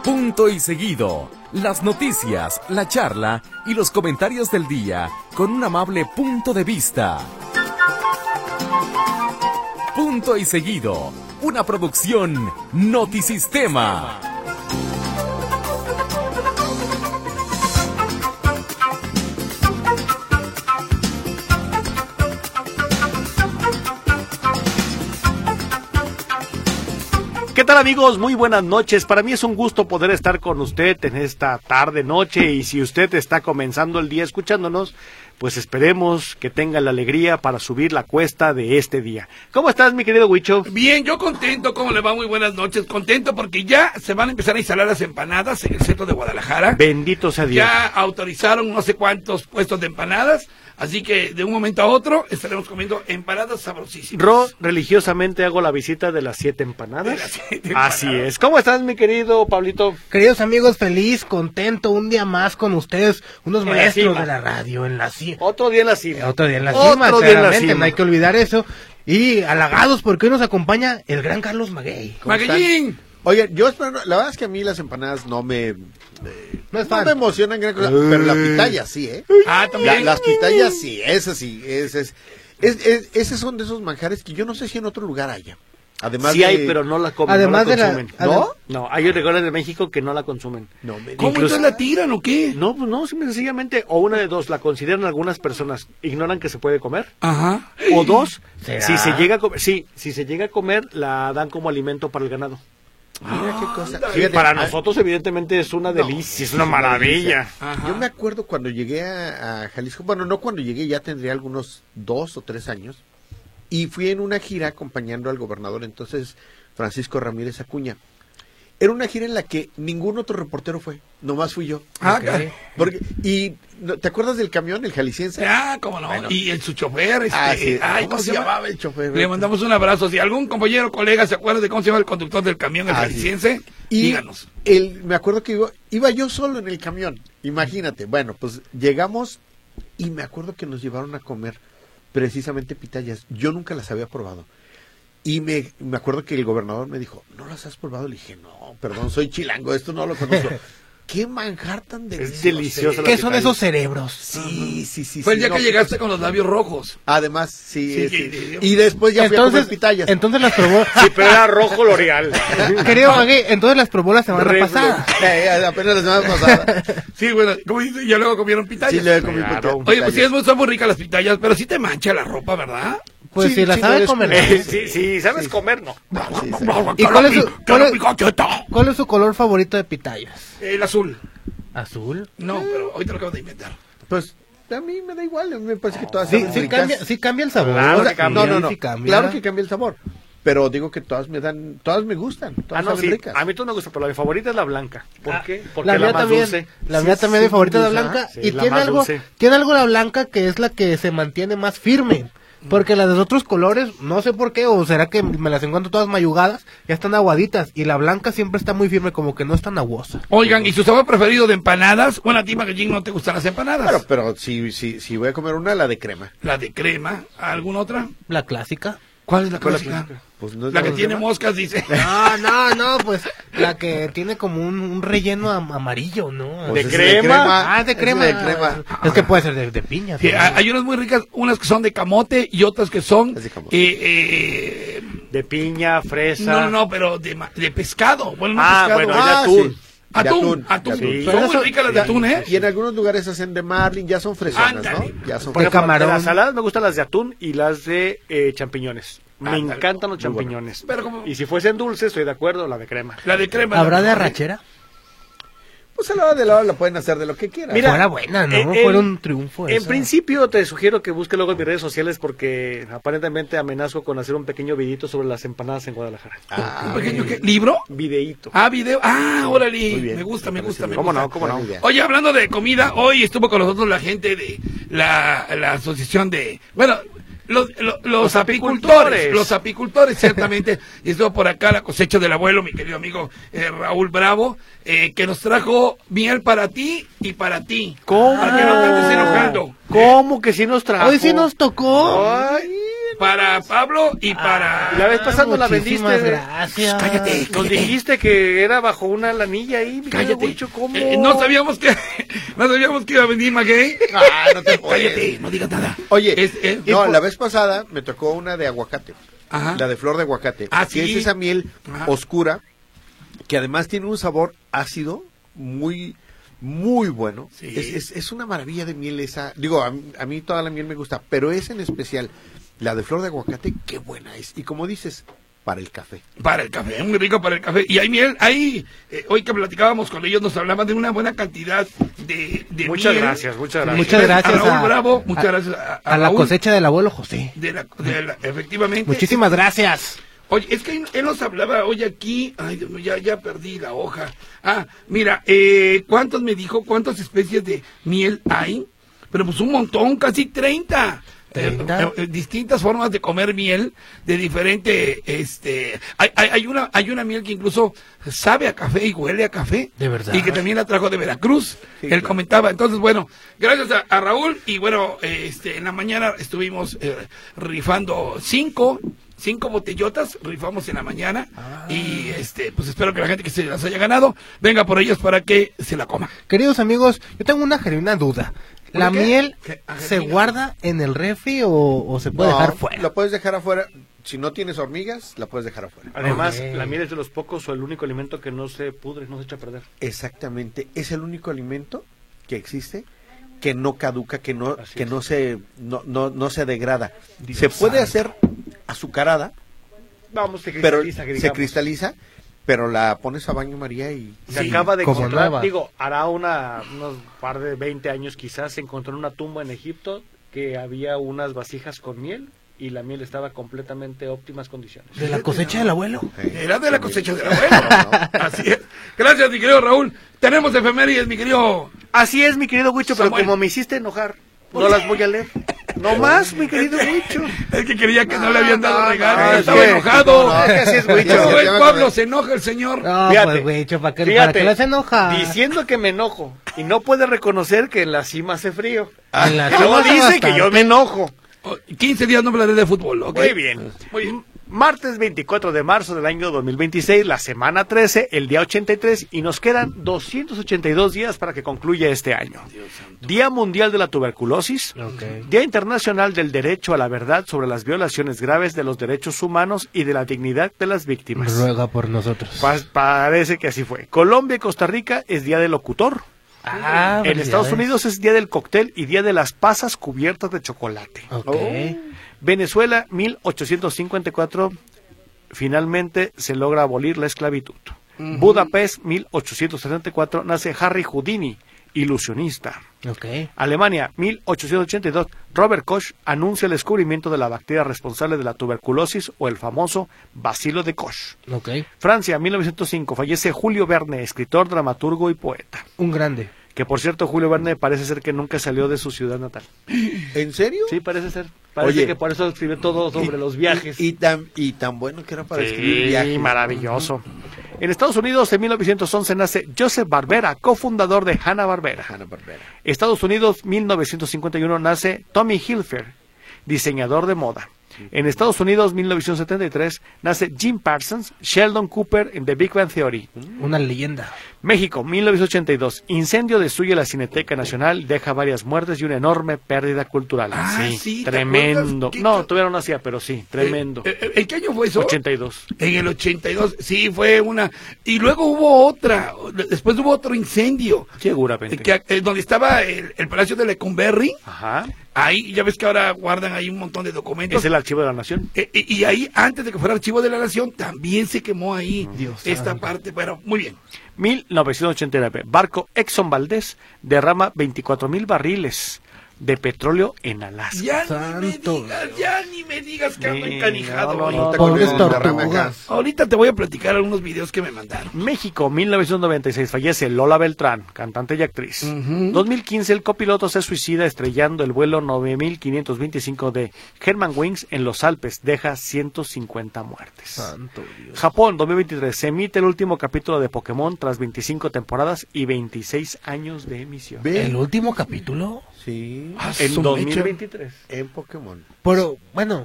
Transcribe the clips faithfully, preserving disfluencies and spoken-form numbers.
Punto y seguido. Las noticias, la charla y los comentarios del día con un amable punto de vista. Punto y seguido. Una producción Notisistema. ¿Qué tal, amigos? Muy buenas noches. Para mí es un gusto poder estar con usted en esta tarde, noche, y si usted está comenzando el día escuchándonos, pues esperemos que tenga la alegría para subir la cuesta de este día. ¿Cómo estás, mi querido Huicho? Bien, yo contento. ¿Cómo le va? Muy buenas noches. Contento porque ya se van a empezar a instalar las empanadas en el centro de Guadalajara. Bendito sea Dios. Ya autorizaron no sé cuántos puestos de empanadas. Así que de un momento a otro estaremos comiendo empanadas sabrosísimas. Ro, religiosamente hago la visita de las siete empanadas. De las siete empanadas. Así es. ¿Cómo estás, mi querido Pablito? Queridos amigos, feliz, contento, un día más con ustedes, unos En la maestros cima. de la radio, en la cima. Otro día en la cima. Otro día en la Otro cima, día en la claramente, cima. no hay que olvidar eso. Y halagados porque hoy nos acompaña el gran Carlos Maguey. Maguellín. Oye, yo espero, la verdad es que a mí las empanadas no me, eh, No es no fan. me emocionan gran cosa, pero la pitaya sí, ¿eh? Ah, La- también. las pitayas sí, esas sí, esas, es, es, esos son de esos manjares que yo no sé si en otro lugar haya. Además Sí de... hay, pero no la comen, Además no la de la- consumen. adem- ¿No? No, hay lugares de México que no la consumen. No me ¿Cómo Incluso- entonces la tiran o qué? No, pues no, simple y sencillamente, o una de dos, la consideran algunas personas, ignoran que se puede comer, Ajá. o dos, ¿Será? si se llega a comer, sí, si se llega a comer, la dan como alimento para el ganado. Mira qué cosa. Ándale. Fíjate, Para ah, nosotros, evidentemente, es una delicia, es una maravilla. Ajá. yo me acuerdo cuando llegué a, a Jalisco, bueno, no cuando llegué, ya tendría algunos dos o tres años, y fui en una gira acompañando al gobernador entonces, Francisco Ramírez Acuña. Era una gira en la que ningún otro reportero fue, nomás fui yo. Ah, Ok. caray. Porque, y ¿no- ¿te acuerdas del camión, el jalisciense? Ah, cómo no. Bueno. Y el su chofer, este, Ah, sí. ay, ¿Cómo se llamaba el chofer? Le mandamos un abrazo. Si algún compañero, colega, se acuerda de cómo se llama el conductor del camión, el Ah, sí. jalisciense, Y díganos. el, me acuerdo que iba, iba yo solo en el camión, imagínate. Bueno, pues llegamos y me acuerdo que nos llevaron a comer precisamente pitayas. Yo nunca las había probado. Y me, me acuerdo que el gobernador me dijo, ¿no las has probado? Le dije, no, perdón, soy chilango, esto no lo conozco. ¿Qué manjar tan delicioso? delicioso. ¿Qué son esos cerebros? Sí, sí, sí. Fue el sí, día no, que llegaste con los labios rojos. Además, sí. Sí, sí. sí. Y después ya fui a Entonces, comer pitayas. entonces las probó. Sí, pero era rojo L'Oreal. Querido Maguey, entonces las probó la semana Reblo. pasada. Eh, apenas la semana pasada. Sí, bueno, como dice, ya luego comieron pitayas. Sí, le he comido Claro. pitayas. Oye, pues sí, es muy, son muy ricas las pitayas, pero sí te mancha la ropa, ¿verdad? Pues Sí, si la sí, sabe no eres comer. Eh, sí, sí, sabes comer, no. Sí, sí. ¿Y cuál es su- cuál es- ¿Cuál ¿Cuál es su color favorito de pitayas? El azul. ¿Azul? No, pero hoy te lo acabo de inventar. Pues a mí me da igual, me parece que todas Sí, saben sí ricas. cambia, sí cambia el sabor. Claro O sea, que cambia. no, no, no, Sí cambia. claro que cambia el sabor. Pero digo que todas me dan, todas me gustan, Ah, todas no, saben sí, ricas. a mí tú no me gusta, pero mi favorita es la blanca. ¿Por Ah, qué? Porque la es mía la más también, dulce. la Sí, mía también sí, mi favorita es la dulce, blanca sí, y la tiene más algo, dulce. tiene algo la blanca que es la que se mantiene más firme, porque las de los otros colores, no sé por qué, o será que me las encuentro todas mayugadas, ya están aguaditas, y la blanca siempre está muy firme, como que no es tan aguosa. Oigan, ¿y su sabor preferido de empanadas? Bueno, a ti, Maguellín, ¿no te gustan las empanadas? Pero, pero si, si, si voy a comer una, la de crema. La de crema, ¿alguna otra? La clásica. ¿Cuál es la ¿Cuál es la clásica? clásica? Pues no es La que de tiene crema. moscas, dice. No, no, no, pues la que tiene como un, un relleno am- amarillo, ¿no? Pues ¿De es crema? Ah, de es crema. de crema. Es que puede ser de, de piña. Sí, también. hay hay unas muy ricas, unas que son de camote y otras que son... Es de camote. eh, eh, De piña, fresa. no, no, no, pero de, ma- de pescado. Bueno, no Ah, pescado. bueno, ah, de Ah, atún. sí. atún, De atún. Sí. Son muy Pero ricas las de Ya- atún, ¿eh? Y en algunos lugares hacen de marlin, ya son fresonas, Ándale. ¿no? Ya son Por De ejemplo, camarón. de las saladas me gustan las de atún y las de eh, champiñones. Me Ándale. encantan los Muy bueno. champiñones. Pero como- Y si fuesen dulces, estoy de acuerdo, la de crema. La de crema. ¿Habrá la de mejor, ¿eh? arrachera? Pues a la hora de la hora la pueden hacer de lo que quieran. Mira, Fuera buena, ¿no? eh, eh, Fuera un triunfo En esa. principio te sugiero que busque luego en mis redes sociales porque aparentemente amenazo con hacer un pequeño videito sobre las empanadas en Guadalajara. Ah, ¿Un pequeño qué? ¿Libro? Videíto. Ah, video. Ah, órale. Muy bien. Me gusta, me Me gusta, parece me ¿Cómo gusta. no? ¿Cómo no? Buena idea. Oye, hablando de comida, hoy estuvo con nosotros la gente de la, la asociación de... Bueno, los, los, los Los apicultores, apicultores. los apicultores, ciertamente. Y estuvo por acá la cosecha del abuelo, mi querido amigo eh, Raúl Bravo, eh, que nos trajo miel para ti y para ti. ¿Cómo? Para que no te estés enojando. ¿Cómo que sí nos trajo? Hoy sí nos tocó. Ay, para Pablo y para... Y la vez pasada no la Muchísimas vendiste. gracias. Cállate. Nos cállate. dijiste que era bajo una lanilla ahí, mi querido Cállate. Huicho, ¿cómo? Eh, no sabíamos que no sabíamos que iba a venir Maguey. Ah, no te puedes. Cállate, no digas nada. Oye, Es- eh, no, es- la vez pasada me tocó una de aguacate. Ajá. La de flor de aguacate. Ah, que sí. es esa miel Ajá. oscura que además tiene un sabor ácido muy muy bueno. Sí. Es, es, es una maravilla de miel esa. Digo, a, mí- a mí toda la miel me gusta, pero esa en especial, la de flor de aguacate, qué buena es. Y como dices, para el café. Para el café, muy rico para el café. Y hay miel, ahí, eh, hoy que platicábamos con ellos, nos hablaban de una buena cantidad de, de Muchas miel. gracias, muchas gracias. Muchas gracias a Raúl a- Bravo, muchas a- gracias a, a A la Raúl cosecha del abuelo José. de la, de la- efectivamente. Muchísimas gracias. Oye, es que él nos hablaba hoy aquí, ay Dios mío, ya, ya perdí la hoja. Ah, mira, eh, ¿cuántos me dijo, cuántas especies de miel hay? Pero pues un montón, casi treinta. Eh, ¿treinta? eh, eh, distintas formas de comer miel, de diferente, este, hay, hay, hay una, hay una miel que incluso sabe a café y huele a café. ¿De verdad? Y que también la trajo de Veracruz. Sí, Él claro. comentaba. Entonces, bueno, gracias a, a Raúl. Y bueno, eh, este, en la mañana estuvimos eh, rifando cinco, cinco botellotas, rifamos en la mañana. Ah. Y este, pues espero que la gente que se las haya ganado venga por ellas para que se la coma. Queridos amigos, yo tengo una genuina duda. ¿La ¿Por qué? miel ¿Qué? Ah, se genuina. guarda en el refri o, o se puede No, dejar fuera? La puedes dejar afuera. Si no tienes hormigas, la puedes dejar afuera. Además, Ok. la miel es de los pocos o el único alimento que no se pudre, no se echa a perder. Exactamente. Es el único alimento que existe que no caduca, que no, Así que es. no se, no, no, no se degrada. Dios se puede santo. hacer azucarada, Vamos, se pero cristaliza, que se digamos. cristaliza, pero la pones a baño María y Se Sí, acaba de como encontrar, nueva. digo, hará una, unos par de veinte años quizás, se encontró en una tumba en Egipto que había unas vasijas con miel y la miel estaba completamente óptimas condiciones. ¿De la cosecha del abuelo? Era de la cosecha del abuelo. Así es. Gracias, mi querido Raúl. Tenemos efemérides, mi querido. Así es, mi querido Huicho, pero Samuel. como me hiciste enojar, no las voy a leer. No más, mi querido Huicho. Es que quería que no le habían dado no, regalo. no, Estaba es que- enojado. no, es que así es, güey. Pero, Ya, güey, ya me Pablo, acordé. se enoja el señor. No, Fíjate, pues güey, cho, ¿para qué, Fíjate, ¿para qué las enoja? Diciendo que me enojo y no puede reconocer que en la cima hace frío. En la Y luego cima hace dice bastante. que yo me enojo. Oh, quince días no hablaré de fútbol, ¿ok? Muy bien. Muy bien. Martes veinticuatro de marzo del año dos mil veintiséis, la semana trece, el día ochenta y tres, y nos quedan doscientos ochenta y dos días para que concluya este año. Día Mundial de la Tuberculosis, Ok. Día Internacional del Derecho a la Verdad sobre las violaciones graves de los derechos humanos y de la dignidad de las víctimas. Ruega por nosotros. Pa- parece que así fue. Colombia y Costa Rica es Día del Locutor. Ah, En Estados felicidades. Unidos es Día del Cóctel y Día de las Pasas cubiertas de chocolate. Ok. Venezuela, mil ochocientos cincuenta y cuatro, finalmente se logra abolir la esclavitud. Budapest, mil ochocientos setenta y cuatro, nace Harry Houdini, ilusionista. Ok. Alemania, mil ochocientos ochenta y dos, Robert Koch anuncia el descubrimiento de la bacteria responsable de la tuberculosis o el famoso bacilo de Koch. Ok. Francia, mil novecientos cinco, fallece Julio Verne, escritor, dramaturgo y poeta. Un grande. Que por cierto, Julio Verne parece ser que nunca salió de su ciudad natal. ¿En serio? Sí, parece ser. Parece Oye, que por eso escribió todo sobre Y- los viajes. Y, y tan, y tan bueno que era para escribir Sí, viajes. maravilloso. En Estados Unidos, en mil novecientos once, nace Joseph Barbera, cofundador de Hanna-Barbera. Hanna-Barbera. Estados Unidos, mil novecientos cincuenta y uno, nace Tommy Hilfiger, diseñador de moda. En Estados Unidos, mil novecientos setenta y tres, nace Jim Parsons, Sheldon Cooper en The Big Bang Theory. Una leyenda. México, mil novecientos ochenta y dos, incendio destruye la Cineteca Nacional, deja varias muertes y una enorme pérdida cultural. Ah, sí, ¿te tremendo. acuerdas? ¿Qué No, ca- todavía no nacía, pero sí, tremendo. Eh, eh, ¿En qué año fue eso? ochenta y dos. En el ochenta y dos, sí, fue una. Y luego hubo otra. Después hubo otro incendio. Seguramente. Que, eh, donde estaba el, el Palacio de Lecumberri. Ajá. Ahí, ya ves que ahora guardan ahí un montón de documentos. Es el archivo de la nación. Eh, y, y ahí, antes de que fuera Archivo de la Nación, también se quemó ahí Dios esta santo. parte. Bueno, muy bien. mil novecientos ochenta y nueve. Barco Exxon Valdez derrama veinticuatro mil barriles de petróleo en Alaska. Ya ni me Santo digas, ya ni me digas que ando Sí, encanijado. no, no, ahorita. no, Pobres con el derrame tortugas. acá. Ahorita te voy a platicar algunos videos que me mandaron. México, mil novecientos noventa y seis, fallece Lola Beltrán, cantante y actriz. Ujú. dos mil quince, el copiloto se suicida estrellando el vuelo nueve mil quinientos veinticinco de Germanwings en los Alpes, deja ciento cincuenta muertes. Santo Dios. Japón, dos mil veintitrés, se emite el último capítulo de Pokémon tras veinticinco temporadas y veintiséis años de emisión. Ve. ¿El último capítulo? Sí. Ah, En su dos mecha. mil veintitrés. En Pokémon. Pero, bueno,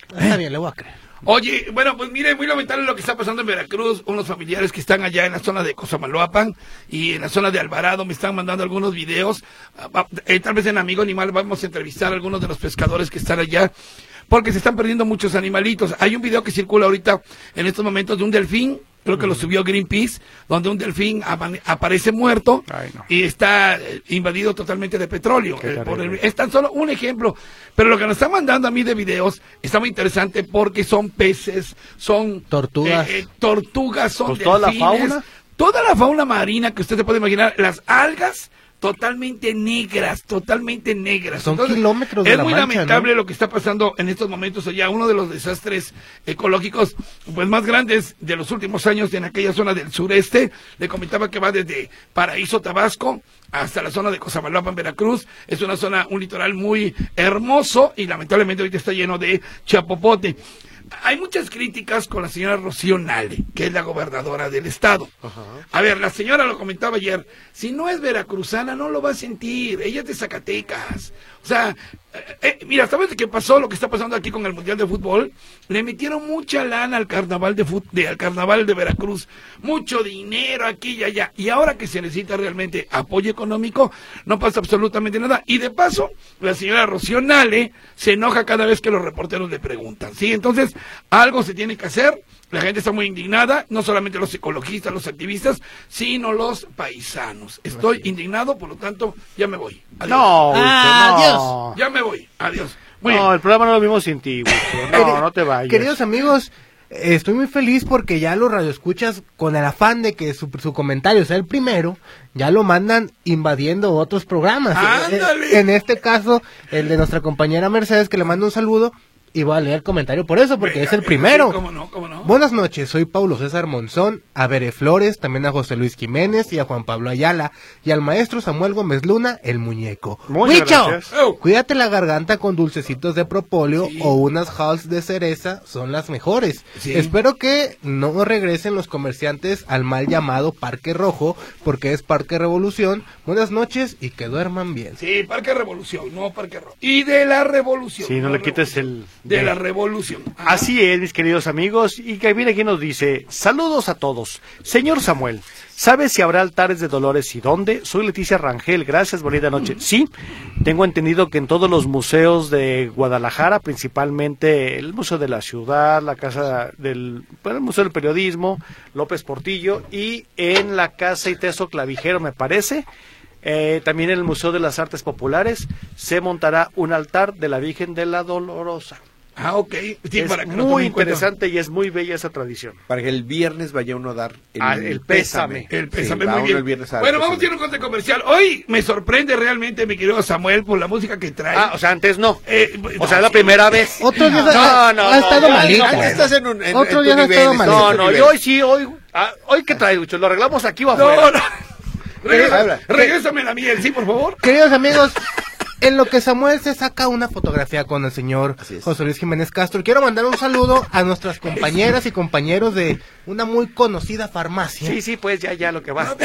Está bien, le voy a creer. Oye, bueno, pues mire, muy lamentable lo que está pasando en Veracruz. Unos familiares que están allá en la zona de Cosamaloapan y en la zona de Alvarado me están mandando algunos videos. Eh, tal vez en Amigo Animal vamos a entrevistar a algunos de los pescadores que están allá, porque se están perdiendo muchos animalitos. Hay un video que circula ahorita en estos momentos de un delfín, creo que lo subió Greenpeace, donde un delfín aparece muerto. Ay, no. Y está eh, invadido totalmente de petróleo. Eh, por el, es tan solo un ejemplo, pero lo que nos están mandando a mí de videos está muy interesante porque son peces, son tortugas, eh, eh, tortugas, son pues delfines, toda la fauna, toda la fauna marina que usted se puede imaginar, las algas totalmente negras, totalmente negras. Son Entonces, kilómetros de es la muy mancha, lamentable, ¿no? lo que está pasando en estos momentos allá, uno de los desastres ecológicos pues más grandes de los últimos años en aquella zona del sureste. Le comentaba que va desde Paraíso, Tabasco, hasta la zona de Cosamaloapan, Veracruz. Es una zona, un litoral muy hermoso y lamentablemente ahorita está lleno de chapopote. Hay muchas críticas con la señora Rocío Nale, que es la gobernadora del estado. Ajá. A ver, la señora lo comentaba ayer, si no es veracruzana no lo va a sentir, ella es de Zacatecas. O sea, eh, eh, mira, ¿sabes qué pasó? Lo que está pasando aquí con el Mundial de Fútbol, le metieron mucha lana al carnaval de, fut de al carnaval de Veracruz, mucho dinero aquí y allá, y ahora que se necesita realmente apoyo económico, no pasa absolutamente nada. Y de paso, la señora Rocío Nale se enoja cada vez que los reporteros le preguntan, ¿sí? Entonces, algo se tiene que hacer. La gente está muy indignada, no solamente los ecologistas, los activistas, sino los paisanos. Estoy indignado, por lo tanto, ya me voy. Adiós. No, Ah, no. adiós. Ya me voy. Adiós. Muy No, bien. el programa no lo vimos sin ti, Wicho. No, no te vayas. Queridos amigos, eh, estoy muy feliz porque ya los radioescuchas, con el afán de que su, su comentario sea el primero, ya lo mandan invadiendo otros programas. ¡Ándale! Eh, En este caso, el de nuestra compañera Mercedes, que le manda un saludo, y voy a leer el comentario por eso, porque Venga, es el primero. sí, cómo no, cómo no. Buenas noches, soy Paulo César Monzón, a Bere Flores, también a José Luis Jiménez y a Juan Pablo Ayala, y al maestro Samuel Gómez Luna, el muñeco. Muchas ¡Huicho! gracias. Oh. Cuídate la garganta con dulcecitos de propóleo Sí. o unas halls de cereza, son las mejores. Sí. Espero que no regresen los comerciantes al mal llamado Parque Rojo, porque es Parque Revolución. Buenas noches y que duerman bien. Sí, Parque Revolución, no Parque Rojo. Y de la Revolución. Sí, no le quites el... De la Revolución. Ajá. Así es, mis queridos amigos, y que viene aquí nos dice, saludos a todos. Señor Samuel, ¿sabe si habrá altares de Dolores y dónde? Soy Leticia Rangel, gracias, bonita noche. Sí, tengo entendido que en todos los museos de Guadalajara, principalmente el Museo de la Ciudad, la Casa del, bueno, el Museo del Periodismo, López Portillo, y en la Casa Iteso Clavijero, me parece, eh, también en el Museo de las Artes Populares, se montará un altar de la Virgen de la Dolorosa. Ah, ok. Sí, Es para que lo muy tomen en cuenta. interesante y es muy bella esa tradición. Para que el viernes vaya uno a dar el, Ah, el pésame. El pésame, Sí, va muy uno bien. el viernes a dar Bueno, el vamos a ir a pésame. un corte comercial. Hoy me sorprende realmente, mi querido Samuel, por la música que trae. Ah, o sea, antes no. Eh, O no, sea, es la sí. primera vez. Otros días No, ha, no, ha no, estado no, malito. no, Ahí estás en un en, Otro en día tu has nivel, estado estás malito. No, en tu no, y nivel. hoy sí, hoy... ah, ¿hoy qué traes, Lucho? ¿Lo arreglamos aquí o No, afuera? no. Regresa- Habla. Regrésame la miel, sí, por favor. Queridos amigos, en lo que Samuel se saca una fotografía con el señor Así es. José Luis Jiménez Castro, quiero mandar un saludo a nuestras compañeras y compañeros de una muy conocida farmacia. Sí, sí, pues ya, ya, lo que va.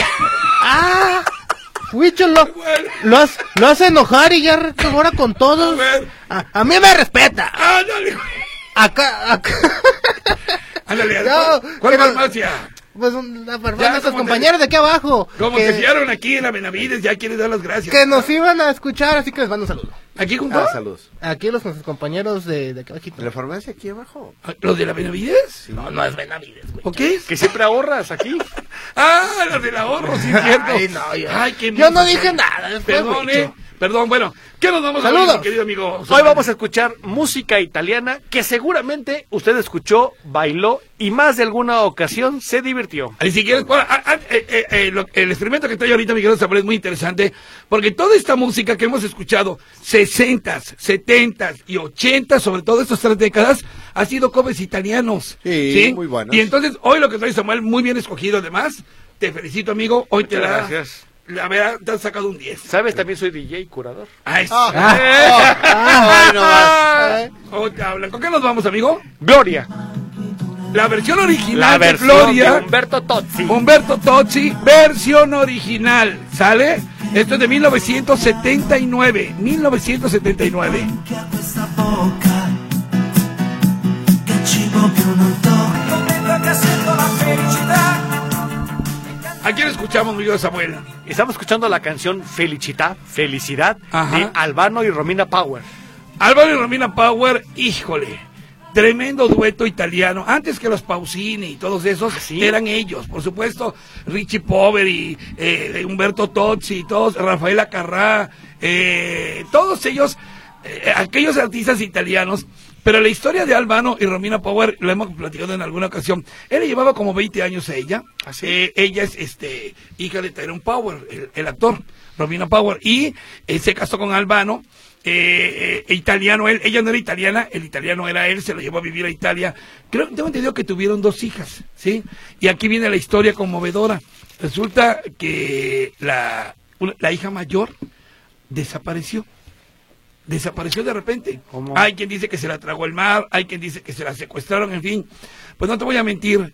¡Ah! Huicho, lo, Bueno. lo, has, lo hace enojar y ya ahora con todos. A ver. A, a mí me respeta. Ándale, güey. Acá, acá. Ándale, No, ¿cuál, cuál que no- farmacia? Pues un- la farmacia, Ya, nuestros como te- compañeros de aquí abajo. Como que, te fiaron aquí en la Benavides, ya quieres dar las gracias. que nos iban a escuchar, así que les mando un saludo. ¿Aquí junto? Ah, saludos. Aquí los nuestros compañeros de, de aquí abajito. ¿De la farmacia aquí abajo? ¿Los de la Benavides? No, no es Benavides, güey. ¿O qué? Que siempre ahorras aquí. Ah, los del ahorro, sí, es cierto. Ay, no, yo- Ay, qué yo no menso dije soy. nada, fue Perdón, Huicho. eh. Perdón, bueno, ¿qué nos vamos a Saludos. ver, mi querido amigo? Hoy vamos a escuchar música italiana que seguramente usted escuchó, bailó y más de alguna ocasión se divirtió. Y si quieres, bueno, ah, ah, eh, eh, eh, lo- el experimento que trae ahorita mi querido Samuel es muy interesante, porque toda esta música que hemos escuchado, sesentas, setentas y ochentas, sobre todo estas tres décadas, ha sido covers italianos. Sí, muy buenos. Y entonces, hoy lo que trae Samuel, muy bien escogido además, te felicito, amigo, hoy te Muchas la... gracias. La verdad, te has sacado un diez. ¿Sabes? También soy D J y curador. Ah, eso. Ay, no más. Oh, te hablan. ¿Con qué nos vamos, amigo? Gloria. La versión original La de versión Gloria. de Humberto Tozzi. Humberto Tozzi, versión original, ¿sale? Esto es de mil novecientos setenta y nueve, mil novecientos setenta y nueve. Che a questa bocca escuchamos, mi querido Samuel? Estamos escuchando la canción Felicità, Felicidad, Ajá. de Albano y Romina Power. Álvaro y Romina Power, híjole, tremendo dueto italiano. Antes que los Pausini y todos esos, ¿Sí? eran ellos, por supuesto. Richie Poveri, eh, Umberto Tozzi, todos, Rafael Acarrá, eh, todos ellos, eh, aquellos artistas italianos. Pero la historia de Albano y Romina Power, lo hemos platicado en alguna ocasión. Él le llevaba como veinte años a ella. ¿Ah, sí? Eh, ella es este hija de Tyrone Power, el, el actor, Romina Power. Y eh, se casó con Albano. Eh, eh, italiano él, ella no era italiana, el italiano era él, se lo llevó a vivir a Italia. Creo que tengo entendido que tuvieron dos hijas, ¿sí? Y aquí viene la historia conmovedora. Resulta que la, una- la hija mayor desapareció. Desapareció de repente. ¿Cómo? Hay quien dice que se la tragó el mar, hay quien dice que se la secuestraron, en fin. Pues no te voy a mentir,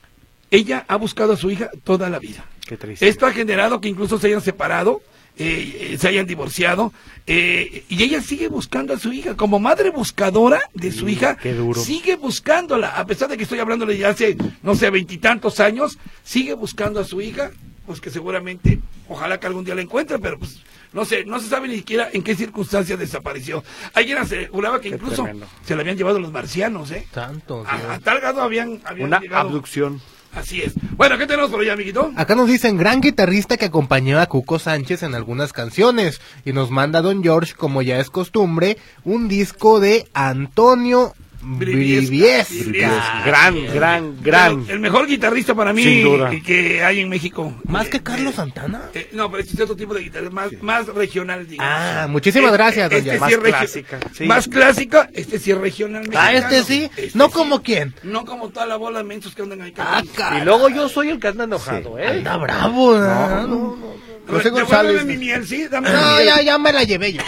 ella ha buscado a su hija toda la vida. Qué triste. Esto ha generado que incluso se hayan separado, eh, eh, se hayan divorciado, eh, y ella sigue buscando a su hija. Como madre buscadora de su Sí, hija, qué duro. sigue buscándola. A pesar de que estoy hablándole ya hace, no sé, veintitantos años, sigue buscando a su hija, pues que seguramente, ojalá que algún día la encuentre, pero pues no sé, no se sabe ni siquiera en qué circunstancias desapareció. Alguien aseguraba que Qué incluso tremendo. se la habían llevado los marcianos, ¿eh? Tanto. A, a tal grado habían, habían Una llegado. abducción. Así es. Bueno, ¿qué tenemos por allá, amiguito? Acá nos dicen gran guitarrista que acompañó a Cuco Sánchez en algunas canciones y nos manda Don George, como ya es costumbre, un disco de Antonio Briviesca. Briviesca. Gran, gran, gran. El, el mejor guitarrista para mí Sin duda. que hay en México. ¿Más Eh, que Carlos eh, Santana? eh, no, pero este es otro tipo de guitarra, más, más regional, digamos. Ah, muchísimas Este- gracias, don este George. sí Más es regi- clásica, sí. Más clásica, este sí es regional Ah, mexicano. este sí, no como quién. No como toda la bola de mensos que andan ahí. Ah, cantando. caray. Y luego yo soy el que anda enojado, ¿eh? Anda bravo, ¿no? No, José Devuélveme González. mi miel, sí, dame mi no, miel. ya, ya me la llevé yo.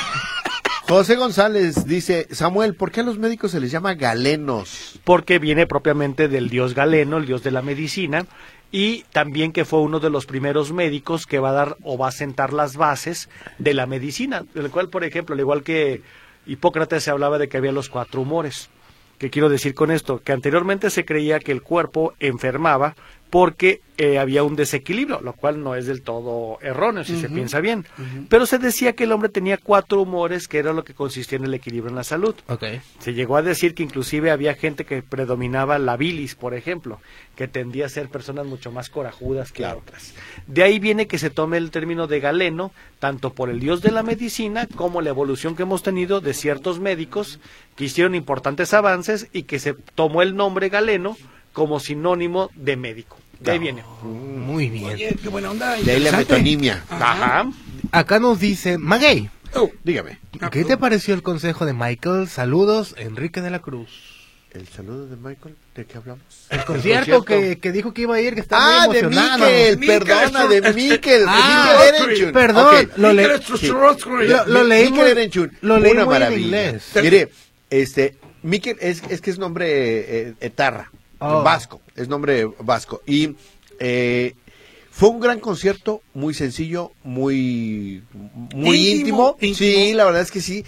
José González dice, Samuel, ¿por qué a los médicos se les llama galenos? Porque viene propiamente del dios Galeno, el dios de la medicina, y también que fue uno de los primeros médicos que va a dar o va a sentar las bases de la medicina, el cual, por ejemplo, al igual que Hipócrates, se hablaba de que había los cuatro humores. ¿Qué quiero decir con esto? Que anteriormente se creía que el cuerpo enfermaba porque eh, había un desequilibrio, lo cual no es del todo erróneo si se piensa bien. Pero se decía que el hombre tenía cuatro humores, que era lo que consistía en el equilibrio en la salud. Ok. Se llegó a decir que inclusive había gente que predominaba la bilis, por ejemplo, que tendía a ser personas mucho más corajudas que otras. De ahí viene que se tome el término de galeno, tanto por el dios de la medicina como la evolución que hemos tenido de ciertos médicos que hicieron importantes avances y que se tomó el nombre galeno como sinónimo de médico. De ahí viene. Muy bien. Oye, qué buena onda. De ahí la interesante. metonimia. Ajá. Acá nos dice, Maguey, Oh, Dígame, ¿qué te pareció el consejo de Michael? Saludos, Enrique de la Cruz. ¿el saludo de Michael? ¿De qué hablamos? El concierto que, que dijo que iba a ir, que estaba Ah, muy de emocionado. Miquel, Miquel perdona, de Stru- Miquel. Ah, Miquel Erenchun. perdón, Ok. lo, le- Miquel Stru- lo- lo Mi- leímos, Miquel Erenchun, lo leímos una en maravilla. inglés. Mire, este, Miquel es, es que es nombre eh, etarra, Oh. vasco, es nombre vasco. Y eh, fue un gran concierto, muy sencillo, muy, muy Íntimo, íntimo. íntimo. Sí, la verdad es que sí.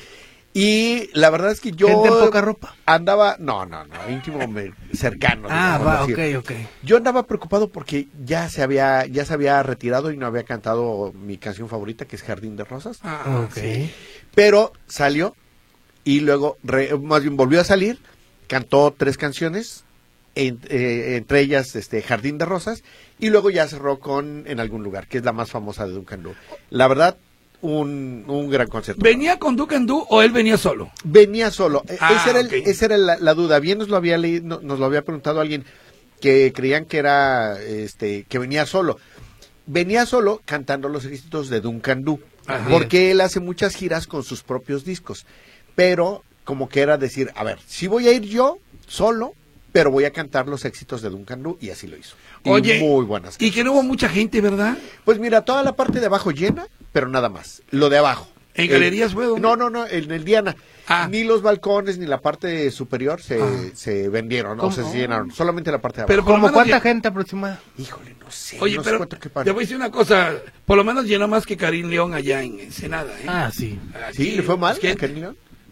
Y la verdad es que yo Gente en poca ropa. andaba, no, no, no, íntimo, me- cercano. Ah, digamos va, así. ok, ok. Yo andaba preocupado porque ya se había, ya se había retirado y no había cantado mi canción favorita, que es Jardín de Rosas. Ah, Ok. Pero salió y luego, re- más bien volvió a salir, cantó tres canciones, en- eh, entre ellas este Jardín de Rosas, y luego ya cerró con En algún lugar, que es la más famosa de Duncan Du. La verdad, un, un gran concierto. ¿venía con Duke and Do o él venía solo? Venía solo. E- Ah, esa era, el- ok. esa era la, la duda. Bien nos lo había leído, no- nos lo había preguntado alguien que creían que era, este, que venía solo. Venía solo cantando los éxitos de Duncan Du, Ajá. porque él hace muchas giras con sus propios discos. Pero como que era decir, a ver, sí voy a ir yo solo, pero voy a cantar los éxitos de Duncan Du, y así lo hizo. Y Oye, muy buenas. y que no hubo mucha gente, ¿verdad? Pues mira, toda la parte de abajo llena, pero nada más. Lo de abajo. ¿En El- galerías fue dónde? No, no, no, en el Diana. Ah. Ni los balcones ni la parte superior se, Ah. se vendieron, o ¿Cómo? se llenaron. Solamente la parte de abajo. Pero por lo ¿Como menos cuánta lle- gente aproximada? Híjole, no sé. Oye, no sé pero cuánto que te pare. voy a decir una cosa, por lo menos llenó más que Karim León allá en Ensenada, ¿eh? Ah, sí. Aquí, ¿Sí? ¿Le fue mal es que- a Karim León?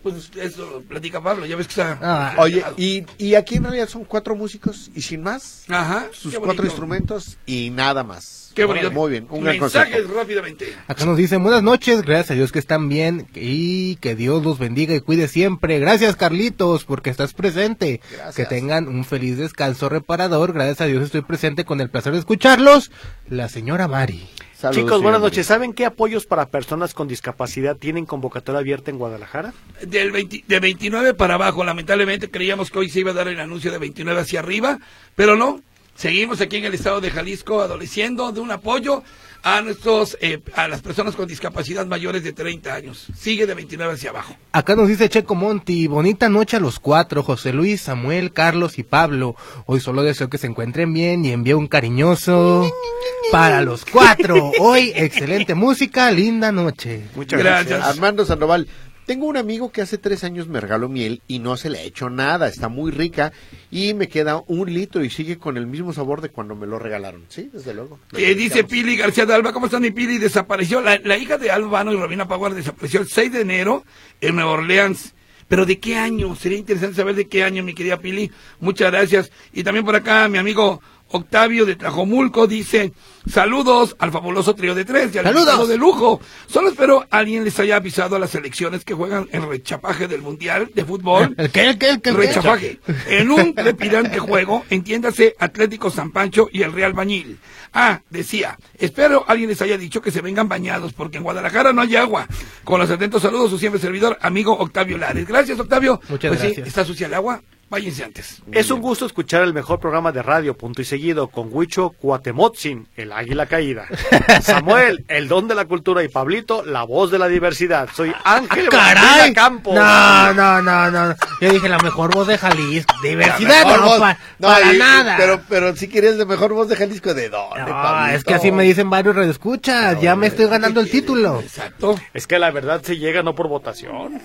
pues eso platica Pablo, ya ves que está... Ah, Oye, y, y aquí en realidad son cuatro músicos y sin más, Ajá, sus qué cuatro bonito. instrumentos y nada más. Qué bonito. Muy bien, un gran Mensajes consejo. rápidamente. Acá nos dicen buenas noches, gracias a Dios que están bien y que Dios los bendiga y cuide siempre. Gracias Carlitos porque estás presente. Gracias. Que tengan un feliz descanso reparador. Gracias a Dios estoy presente con el placer de escucharlos. La señora Mari. Saludos, Chicos, buenas señora noches. ¿Saben qué apoyos para personas con discapacidad tienen convocatoria abierta en Guadalajara? Del veinte, de veintinueve para abajo, lamentablemente creíamos que hoy se iba a dar el anuncio de veintinueve hacia arriba, pero no. Seguimos aquí en el estado de Jalisco adoleciendo de un apoyo a nuestros eh, a las personas con discapacidad mayores de treinta años. Sigue de veintinueve hacia abajo. Acá nos dice Checo Monti, bonita noche a los cuatro, José Luis, Samuel, Carlos y Pablo. Hoy solo deseo que se encuentren bien y envío un cariñoso para los cuatro. Hoy excelente música, linda noche. Muchas Gracias. gracias. Armando Sandoval, tengo un amigo que hace tres años me regaló miel y no se le ha hecho nada, está muy rica y me queda un litro y sigue con el mismo sabor de cuando me lo regalaron. Sí, desde luego. Lo Eh, dice platicamos. Pili García de Alba, ¿cómo están mi Pili? Desapareció, la, la hija de Albano y Robina Power desapareció el seis de enero en Nueva Orleans. ¿Pero de qué año? Sería interesante saber de qué año, mi querida Pili. Muchas gracias. Y también por acá, mi amigo Octavio de Tlajomulco dice, saludos al fabuloso trío de tres y al ¡Saludos! invitado de lujo. Solo espero alguien les haya avisado a las selecciones que juegan el rechapaje del Mundial de Fútbol. ¿El qué? ¿El qué? ¿El qué? ¿El qué? Rechapaje. En un trepidante juego, entiéndase Atlético San Pancho y el Real Bañil. Ah, decía, espero alguien les haya dicho que se vengan bañados, porque en Guadalajara no hay agua. Con los atentos saludos, su siempre servidor, amigo Octavio Lares. Gracias, Octavio. Muchas Pues sí, gracias. está sucia el agua, váyanse antes. Es un gusto escuchar el mejor programa de radio, punto y seguido, con Huicho Cuatemotzin, el águila caída. Samuel, el don de la cultura, y Pablito, la voz de la diversidad. Soy Ángel ¡Caray! Barrera Campos. No, no, no, no. Yo dije la mejor voz de Jalisco. Diversidad, Mejor no, voz. pa- No, para y- nada. Pero, pero si quieres de mejor voz de Jalisco, ¿de dónde, No, Pablito? es que así me dicen varios radioescuchas. Ya me estoy ganando el título. Exacto. Es que la verdad se llega no por votación.